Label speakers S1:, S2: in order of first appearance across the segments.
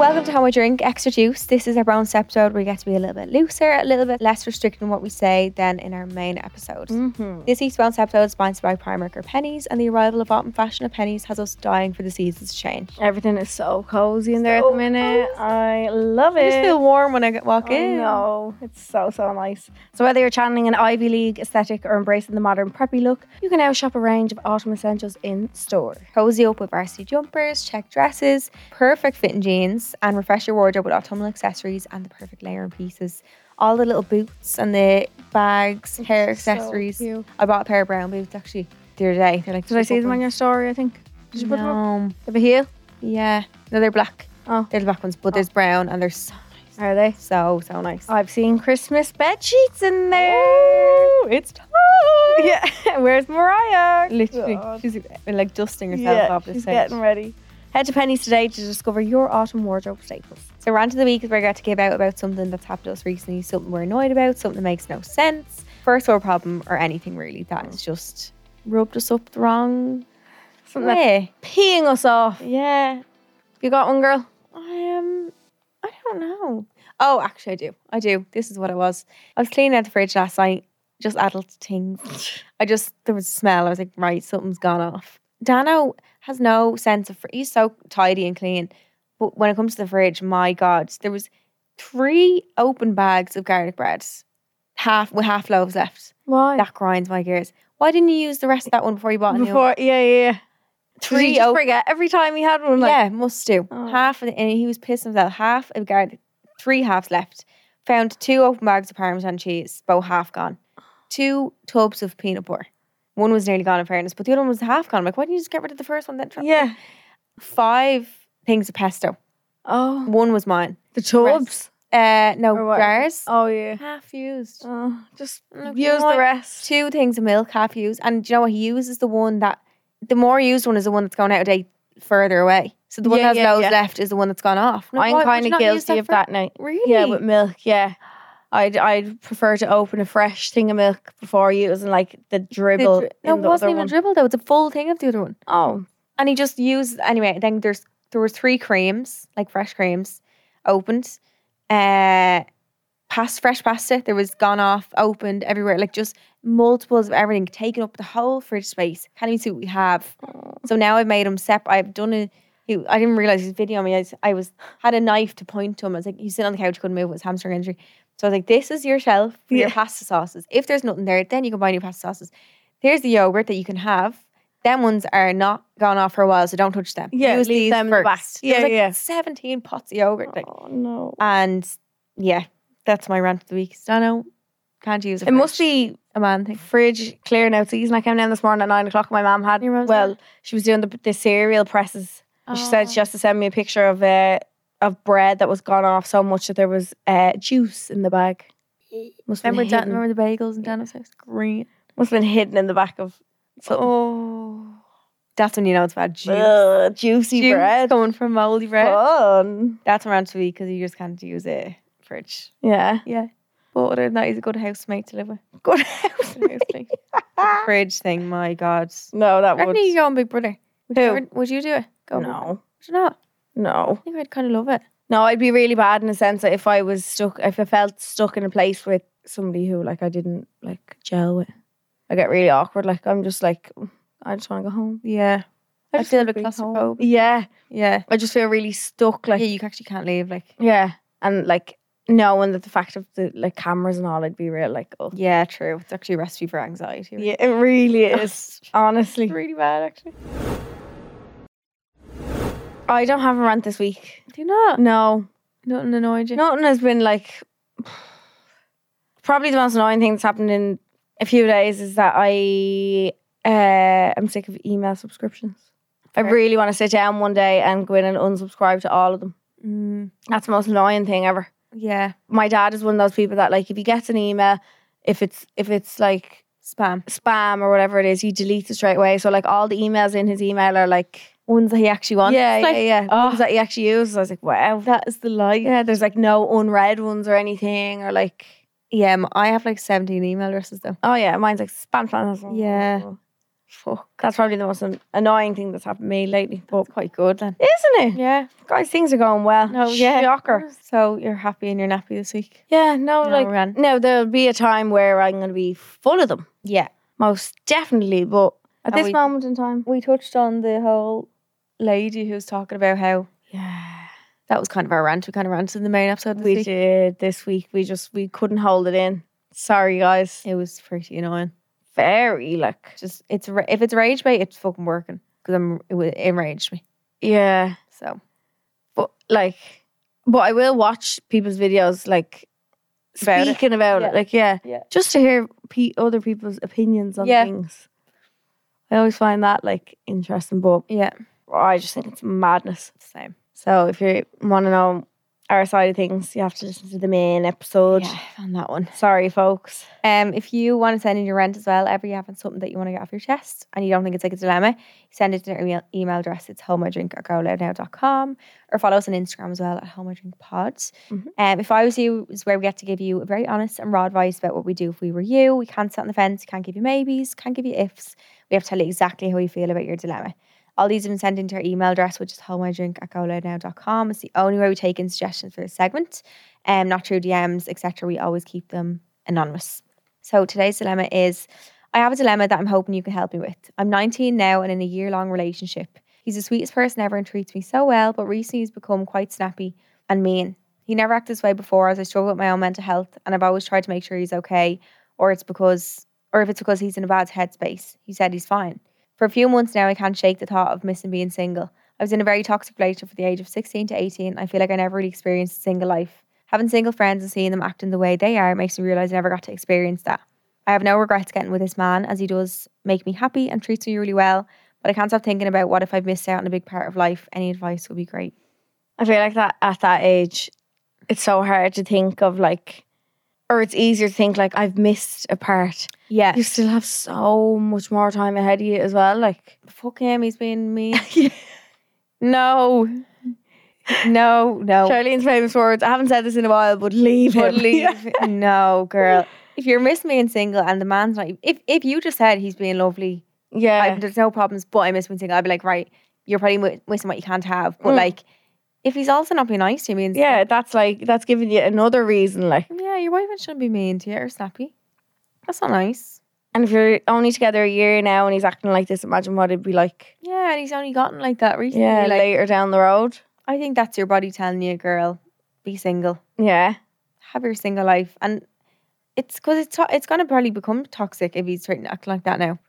S1: welcome to How I Drink Extra Juice. This is our bonus episode where we get to be a little bit looser, a little bit less restricted in what we say than in our main episode. This week's bonus episode is sponsored by Primark or Pennies, and the arrival of autumn fashion at Pennies has us dying for the seasons to change.
S2: Everything is so cozy in there at the minute. I love it.
S1: I just feel warm when I walk in.
S2: No, it's so nice. So whether you're channeling an Ivy League aesthetic or embracing the modern preppy look, you can now shop a range of autumn essentials in store.
S1: Cozy up with varsity jumpers, check dresses, perfect fitting jeans, and refresh your wardrobe with autumnal accessories and the perfect layering pieces. All the little boots and the bags, hair accessories.
S2: So
S1: I bought a pair of brown boots actually the other day. They're like,
S2: did I see them on your story? I think. Did you put them up?
S1: No.
S2: They have a heel?
S1: Yeah. No, they're black.
S2: Oh,
S1: They're the black ones, but there's brown and they're so nice.
S2: are they?
S1: So nice.
S2: I've seen Christmas bed sheets in there.
S1: It's time.
S2: Yeah. Where's Mariah?
S1: Literally,
S2: God.
S1: she's like dusting herself off this
S2: she's
S1: stage.
S2: getting ready. Head to Pennies today to discover your autumn wardrobe staples.
S1: So rant of the week is where I get to give out about something that's happened to us recently, something we're annoyed about, something that makes no sense, first world problem, or anything really that has just rubbed us up the wrong
S2: Something that's
S1: way.
S2: peeing us off.
S1: Yeah.
S2: You got one, girl?
S1: I don't know. Oh, actually I do. This is what it was. I was cleaning out the fridge last night, just adult things. There was a smell. I was like, right, something's gone off. Dano has no sense of, he's so tidy and clean. But when it comes to the fridge, my God, there was 3 open bags of garlic bread, with half loaves left.
S2: Why?
S1: That grinds my gears. Why didn't you use the rest of that one before you bought a new one?
S2: Yeah.
S1: 3
S2: Did you just forget every time he had one? Like,
S1: yeah, must do.
S2: Oh.
S1: Half of it, and he was pissing himself. Half of garlic, 3 halves left. Found 2 open bags of Parmesan cheese, both half gone. 2 tubs of peanut butter. One was nearly gone in fairness, but the other one was half gone. I'm like, why didn't you just get rid of the first one then?
S2: Yeah.
S1: 5 things of pesto.
S2: Oh.
S1: 1 was mine.
S2: The tubs?
S1: No,
S2: Or what?
S1: jars.
S2: Oh, yeah.
S1: Half used.
S2: Oh, just
S1: Look,
S2: use
S1: you know
S2: the
S1: what?
S2: rest.
S1: 2 things of milk, half used. And do you know what? He uses the one that, the more used one is the one that's going out of date further away. So the one that has loads left is the one that's gone off. Like,
S2: I'm
S1: why would
S2: kind
S1: you
S2: of
S1: not use
S2: guilty of that now.
S1: Really?
S2: Yeah, with milk, yeah. I'd prefer to open a fresh thing of milk before using like the dribble.
S1: No,
S2: in
S1: it
S2: the
S1: wasn't
S2: other
S1: even
S2: one.
S1: a dribble though. It's a full thing of the other one.
S2: Oh.
S1: And he just used, anyway, then there was 3 creams, like fresh creams, opened. Fresh pasta, there was gone off, opened everywhere, like just multiples of everything, taking up the whole fridge space. Can't even see what we have. So now I've made him separate. I've done I didn't realise he was videoing me. I had a knife to point to him. I was like, he's sitting on the couch, couldn't move with his hamstring injury. So I was like, this is your shelf for your pasta sauces. If there's nothing there, then you can buy new pasta sauces. Here's the yogurt that you can have. Them ones are not gone off for a while, so don't touch them.
S2: Yeah,
S1: Use
S2: leave
S1: these
S2: them in the back.
S1: first. There was
S2: Yeah.
S1: 17 pots of yogurt. Like,
S2: Oh, no.
S1: and yeah, that's my rant of the week. Stano, can't use it.
S2: It must be
S1: a man thing.
S2: fridge clearing out season. I came down this morning at 9 o'clock. My mum had,
S1: Your mum's
S2: well, she was doing the cereal presses. And she said she has to send me a picture of bread that was gone off so much that there was juice in the bag. Must have been hidden.
S1: Remember the bagels in Dano's house? Green.
S2: Must have been hidden in the back of something.
S1: Oh, that's when you know it's bad. Juice.
S2: Juicy
S1: Juice
S2: bread.
S1: coming from moldy bread.
S2: Fun.
S1: That's my rant of the week because you just can't use a fridge.
S2: Yeah.
S1: Yeah. But other than that, he's a good housemate to live with.
S2: Good house.
S1: Good housemate. The fridge thing, my God.
S2: No, that
S1: I reckon
S2: would.
S1: you go on Big Brother.
S2: Who?
S1: Would you do it? Go on Big Brother.
S2: No.
S1: Would you not?
S2: No.
S1: I think I'd kind of love it.
S2: No, I'd be really bad in the sense that if I felt stuck in a place with somebody who like I didn't like gel with, I get really awkward. Like I'm just like, I just want to go home.
S1: Yeah. I
S2: just
S1: feel a
S2: wanna
S1: bit
S2: be home.
S1: claustrophobic.
S2: Yeah.
S1: Yeah.
S2: I just feel really stuck. Like,
S1: Yeah, you actually can't leave. Like,
S2: yeah. And like knowing that the fact of the like cameras and all, I'd be real like, oh.
S1: yeah, true. It's actually a recipe for anxiety.
S2: Yeah, it really is. Honestly.
S1: It's really bad, actually.
S2: I don't have a rant this week.
S1: Do you not?
S2: No.
S1: Nothing annoyed you?
S2: Nothing has been like, probably the most annoying thing that's happened in a few days is that I am sick of email subscriptions. I really want to sit down one day and go in and unsubscribe to all of them. That's the most annoying thing ever.
S1: Yeah.
S2: My dad is one of those people that like if he gets an email, if it's like spam or whatever it is, he deletes it straight away. So like all the emails in his email are like
S1: ones that he actually wants.
S2: Yeah.
S1: Oh,
S2: Ones that he actually uses. I was like, wow,
S1: that is the life.
S2: yeah. There's like no unread ones or anything or like.
S1: Yeah, I have like 17 email addresses though.
S2: Oh yeah, mine's like spam.
S1: Yeah. Fuck.
S2: That's probably the most annoying thing that's happened to me lately. But
S1: Quite good then.
S2: isn't it?
S1: Yeah.
S2: Guys, things are going well.
S1: No, yeah.
S2: Shocker.
S1: So you're happy and you're nappy this week?
S2: Yeah,
S1: Ren.
S2: no, there'll be a time where I'm going to be full of them.
S1: Yeah.
S2: Most definitely. But at
S1: And
S2: this moment in time.
S1: We touched on the whole lady who was talking about how that was kind of our rant. We kind of ranted in the main episode this
S2: We
S1: week.
S2: did this week. We couldn't hold it in. Sorry, guys.
S1: It was pretty annoying.
S2: Very,
S1: Just if it's rage bait, it's fucking working because it enraged me.
S2: yeah.
S1: So
S2: But I will watch people's videos, like,
S1: About it.
S2: speaking about
S1: Yeah.
S2: it. Like, yeah.
S1: Yeah.
S2: Just to hear other people's opinions on
S1: Yeah.
S2: things. I always find that, like, interesting. But
S1: yeah,
S2: I just think it's madness.
S1: same.
S2: So if you want to know our side of things, you have to listen to the main episode.
S1: Yeah, on that one.
S2: Sorry, folks.
S1: If you want to send in your rant as well, ever you have something that you want to get off your chest and you don't think it's like a dilemma, send it to our email address. It's homeidrink@goloudnow.com, or follow us on Instagram as well at homeidrinkpod. If I was you, is where we get to give you very honest and raw advice about what we do if we were you. We can't sit on the fence, can't give you maybes, can't give you ifs. We have to tell you exactly how we feel about your dilemma. All these have been sent into our email address, which is homeidrink@goloudnow.com. It's the only way we take in suggestions for this segment. Not through DMs, etc. We always keep them anonymous. So today's dilemma is, I have a dilemma that I'm hoping you can help me with. I'm 19 now and in a year-long relationship. He's the sweetest person ever and treats me so well, but recently he's become quite snappy and mean. He never acted this way before, as I struggle with my own mental health, and I've always tried to make sure he's okay, or if it's because he's in a bad headspace. He said he's fine. For a few months now, I can't shake the thought of missing being single. I was in a very toxic relationship from the age of 16 to 18. I feel like I never really experienced a single life. Having single friends and seeing them acting the way they are makes me realise I never got to experience that. I have no regrets getting with this man, as he does make me happy and treats me really well, but I can't stop thinking about what if I've missed out on a big part of life. Any advice would be great.
S2: I feel like that at that age, it's so hard to think of, like, or it's easier to think, like, I've missed a part.
S1: Yeah.
S2: You still have so much more time ahead of you as well. Like,
S1: Fuck him, he's being mean. No. No.
S2: Charlene's famous words, I haven't said this in a while, but leave him.
S1: But leave. No, girl. If you're missing being single and the man's not, if you just said he's being lovely,
S2: Yeah.
S1: there's no problems, but I miss being single, I'd be like, right, you're probably missing what you can't have. But like, if he's also not being nice to you, means
S2: Yeah, that's giving you another reason, like.
S1: yeah, your boyfriend shouldn't be mean to you or snappy. That's not nice.
S2: And if you're only together a year now and he's acting like this, imagine what it'd be like.
S1: Yeah, and he's only gotten like that recently.
S2: Yeah,
S1: like,
S2: later down the road.
S1: I think that's your body telling you, girl, be single,
S2: Yeah.
S1: have your single life, and it's because it's gonna probably become toxic if he's starting to act like that now.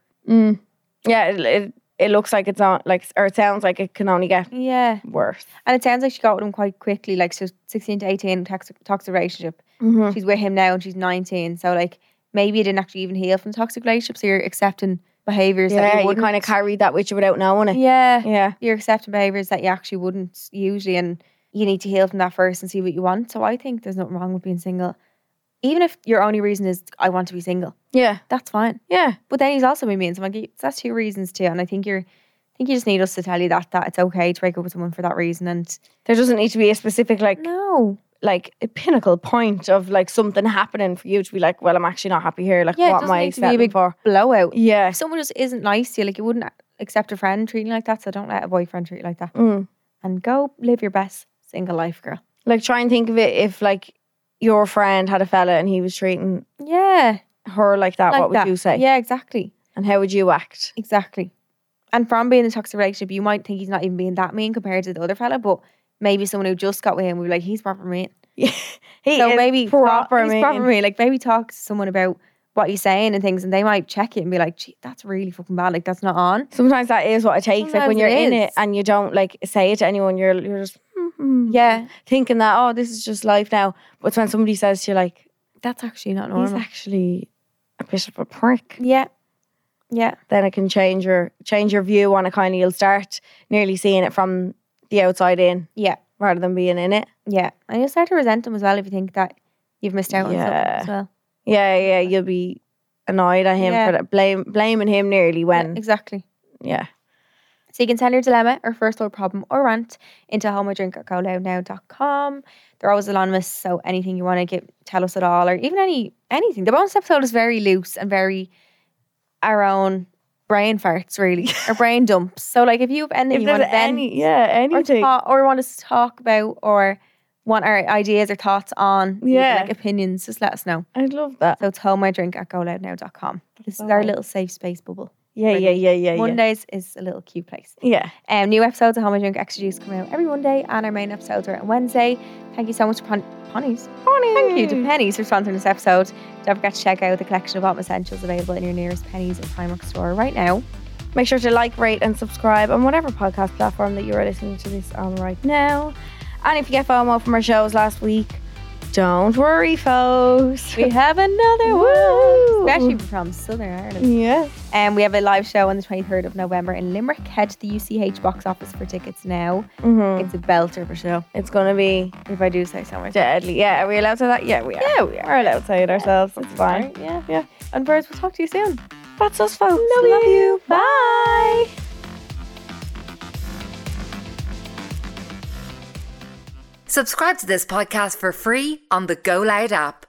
S2: Yeah, it looks like it's on, like, or it sounds like it can only get
S1: Yeah,
S2: worse.
S1: and it sounds like she got with him quite quickly. Like, so 16 to 18, toxic relationship.
S2: Mm-hmm.
S1: She's with him now and she's 19. So like, maybe you didn't actually even heal from the toxic relationship. So you're accepting behaviours that
S2: Yeah,
S1: you
S2: you
S1: wouldn't.
S2: kind of carried that with you without knowing it.
S1: Yeah,
S2: Yeah.
S1: you're accepting behaviours that you actually wouldn't usually, and you need to heal from that first and see what you want. So I think there's nothing wrong with being single. Even if your only reason is, I want to be single,
S2: Yeah.
S1: that's fine.
S2: Yeah.
S1: But then he's also been mean. So I'm like, that's two reasons too. And I think you just need us to tell you that it's okay to break up with someone for that reason. And
S2: There doesn't need to be a specific, like,
S1: no.
S2: like a pinnacle point of, like, something happening for you to be like, well, I'm actually not happy here. Like,
S1: Yeah, it
S2: what am
S1: doesn't
S2: I
S1: need to be a
S2: settling
S1: big
S2: for?
S1: blowout.
S2: Yeah.
S1: If someone just isn't nice to you, like, you wouldn't accept a friend treating you like that, so don't let a boyfriend treat you like that. And go live your best single life, girl.
S2: Like, try and think of it if, like, your friend had a fella and he was treating
S1: Yeah.
S2: her like that,
S1: Like
S2: what would
S1: that.
S2: you say?
S1: Yeah, exactly.
S2: And how would you act?
S1: Exactly. And from being in a toxic relationship, you might think he's not even being that mean compared to the other fella, but maybe someone who just got with him would be like, he's proper mean.
S2: Yeah. He
S1: So
S2: is
S1: maybe
S2: proper
S1: he's proper
S2: mean.
S1: mean. Like, maybe talk to someone about what he's saying and things, and they might check it and be like, gee, that's really fucking bad. Like, that's not on.
S2: Sometimes that is what it takes. Like, when
S1: Sometimes
S2: you're
S1: it
S2: in
S1: is.
S2: it and you don't, like, say it to anyone, you're just
S1: Yeah.
S2: thinking that, oh, this is just life now. But it's when somebody says to you, like,
S1: That's actually not
S2: he's
S1: normal.
S2: actually a bit of a prick,
S1: Yeah. Yeah.
S2: then it can change your view on it. Kind of, you'll start nearly seeing it from the outside in
S1: Yeah.
S2: rather than being in it.
S1: Yeah. And you'll start to resent them as well if you think that you've missed out on something
S2: Yeah.
S1: as well.
S2: Yeah, you'll be annoyed at him
S1: Yeah.
S2: for that, blaming him nearly when,
S1: Yeah, exactly.
S2: yeah.
S1: So you can send your dilemma or first world problem or rant into homeidrink@goloudnow.com. They're always anonymous, so anything you want to tell us at all, or even anything. The bonus episode is very loose and very our own brain farts, really, or brain dumps. So, like, if you have anything you want to vent,
S2: anything,
S1: or want us to talk about, or want our ideas or thoughts on, like opinions, just let us know.
S2: I'd love that.
S1: So it's holdmydrink@goloudnow.com. This is our little safe space bubble.
S2: Yeah.
S1: Mondays is a little cute place.
S2: Yeah.
S1: New episodes of Hold My Drink Extra Juice come out every Monday, and our main episodes are on Wednesday. Thank you so much to Pennies. Thank you to Pennies for sponsoring this episode. Don't forget to check out the collection of Bottom Essentials available in your nearest Pennies or Primark store right now.
S2: Make sure to like, rate and subscribe on whatever podcast platform that you are listening to this on right now. And if you get FOMO from our shows last week, don't worry, folks.
S1: We have another one, especially from Southern Ireland.
S2: Yes.
S1: And we have a live show on the 23rd of November in Limerick. Head to the UCH box office for tickets now. It's a belter of a show.
S2: It's going to be,
S1: if I do say so myself,
S2: deadly. Yeah, are we allowed to say that? Yeah, we are.
S1: Yeah, we are.
S2: We're allowed to say it ourselves. It's fine.
S1: Right, yeah. And birds, we'll talk to you soon.
S2: That's us, folks.
S1: Love you.
S2: Bye.
S3: Subscribe to this podcast for free on the Go Loud app.